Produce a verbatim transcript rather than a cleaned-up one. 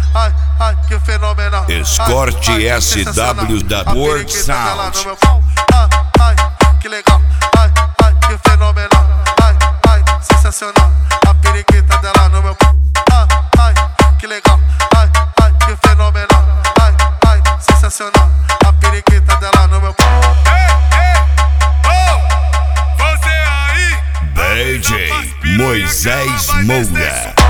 ai, ai, que fenomenal. Escorte S W da World Sound. Ai, ai, que legal. Ai, ai, que fenomenal. Ai, ai, sensacional. A periquita dela no meu pau. Ai, ai, que legal. Ai, ai, que fenomenal. Ai, ai, sensacional. A periquita dela no meu pau. D J Moisés Moura.